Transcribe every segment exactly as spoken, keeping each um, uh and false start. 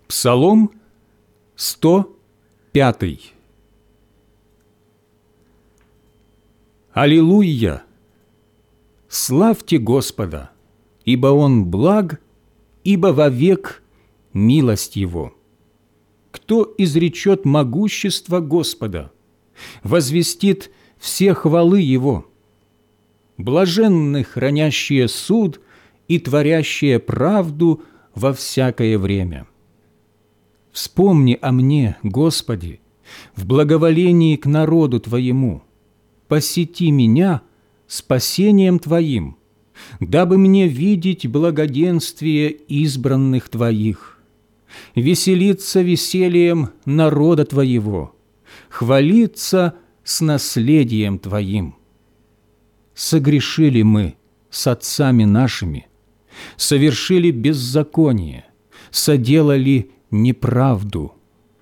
Псалом сто пятый. Аллилуйя! Славьте Господа, ибо Он благ, ибо вовек милость Его. Кто изречет могущество Господа, возвестит все хвалы Его? Блаженны хранящие суд и творящие правду во всякое время. Вспомни о мне, Господи, в благоволении к народу Твоему. Посети меня спасением Твоим, дабы мне видеть благоденствие избранных Твоих, веселиться весельем народа Твоего, хвалиться с наследием Твоим. Согрешили мы с отцами нашими, совершили беззаконие, соделали неправду.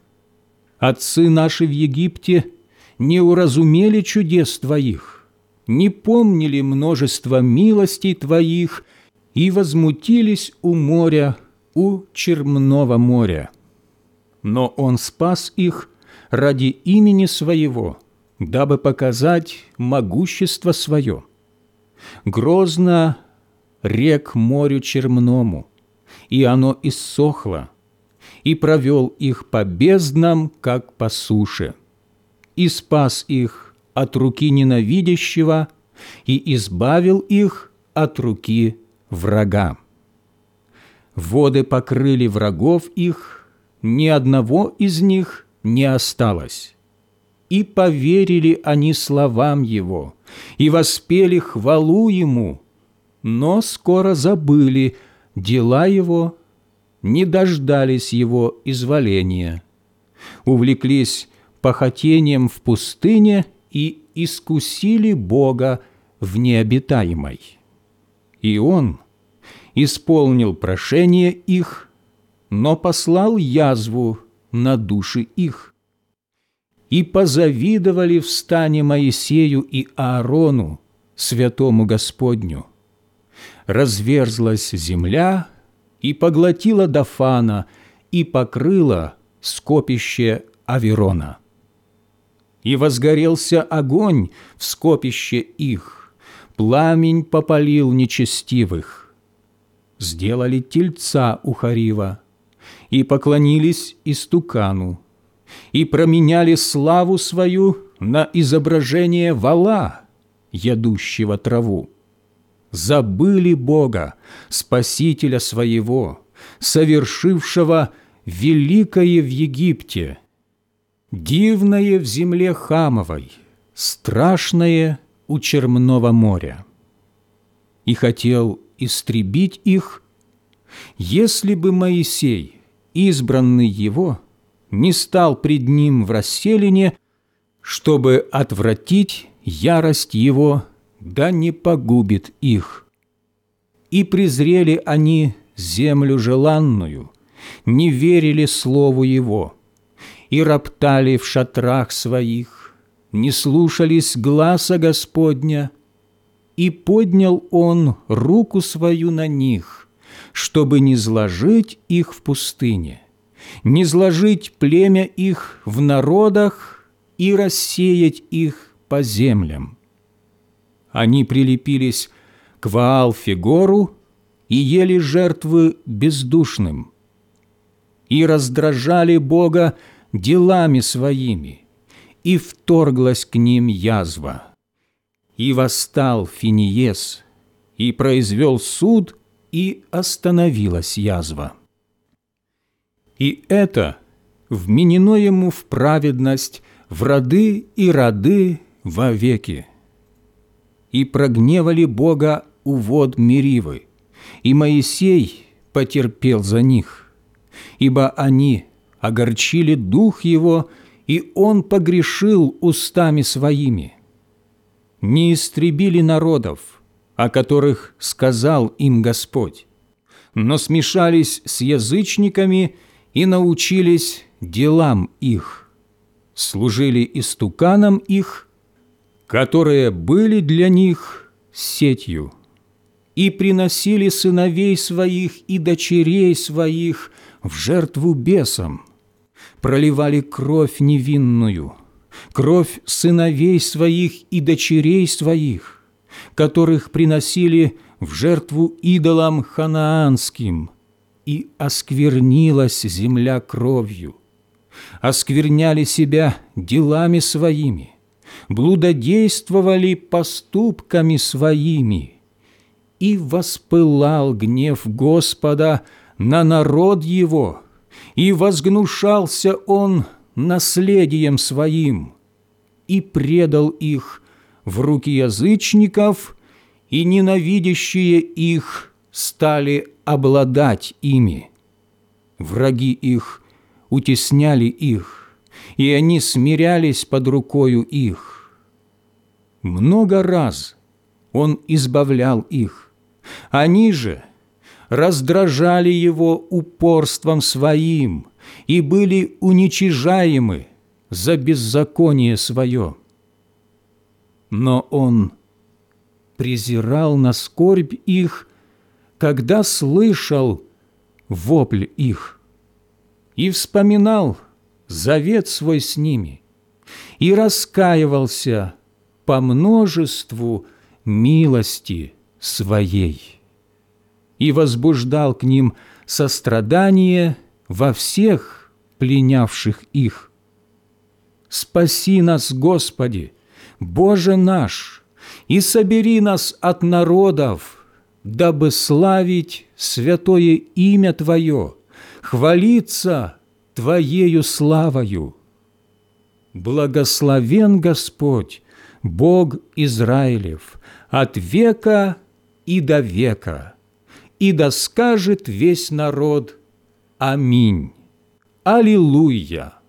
Отцы наши в Египте не уразумели чудес Твоих, не помнили множество милостей Твоих и возмутились у моря, у Чермного моря. Но Он спас их ради имени Своего, дабы показать могущество Свое. Грозно рек морю Чермному, и оно иссохло, и провел их по безднам, как по суше, и спас их от руки ненавидящего, и избавил их от руки врага. Воды покрыли врагов их, ни одного из них не осталось. И поверили они словам Его, и воспели хвалу Ему, но скоро забыли дела Его, не дождались Его изволения, увлеклись похотением в пустыне и искусили Бога в необитаемой. И Он исполнил прошение их, но послал язву на души их. И позавидовали в стане Моисею и Аарону, святому Господню. Разверзлась земля и поглотила Дафана, и покрыла скопище Аверона. И возгорелся огонь в скопище их, пламень попалил нечестивых. Сделали тельца у Харива, и поклонились истукану, и променяли славу свою на изображение вола, ядущего траву. Забыли Бога, Спасителя своего, совершившего великое в Египте, дивное в земле Хамовой, страшное у Чермного моря. И хотел истребить их, если бы Моисей, избранный его, не стал пред ним в расселине, чтобы отвратить ярость его, да не погубит их. И презрели они землю желанную, не верили слову его, и роптали в шатрах своих, не слушались гласа Господня, и поднял Он руку свою на них, чтобы не зложить их в пустыне, не зложить племя их в народах и рассеять их по землям. Они прилепились к Ваал-Фегору и ели жертвы бездушным, и раздражали Бога делами своими, и вторглась к ним язва. И восстал Финиес, и произвел суд, и остановилась язва. И это вменено ему в праведность в роды и роды вовеки. И прогневали Бога у вод Меривы, и Моисей потерпел за них, ибо они огорчили дух его, и он погрешил устами своими. Не истребили народов, о которых сказал им Господь, но смешались с язычниками и научились делам их, служили истуканам их, которые были для них сетью. и приносили сыновей своих и дочерей своих в жертву бесам, проливали кровь невинную, кровь сыновей своих и дочерей своих, которых приносили в жертву идолам ханаанским, и осквернилась земля кровью, оскверняли себя делами своими, блудодействовали поступками своими, и воспылал гнев Господа на народ его, и возгнушался он наследием своим, и предал их в руки язычников, и ненавидящие их стали обладать ими. Враги их утесняли их, и они смирялись под рукою их. Много раз он избавлял их, они же раздражали его упорством своим и были уничижаемы за беззаконие свое. Но он презирал на скорбь их, когда слышал вопль их, и вспоминал завет свой с ними, и раскаивался по множеству милости своей, и возбуждал к ним сострадание во всех пленявших их. Спаси нас, Господи, Боже наш, и собери нас от народов, дабы славить святое имя Твое, хвалиться Твоею славою. Благословен Господь, Бог Израилев, от века и до века, и да скажет весь народ: Аминь. Аллилуйя!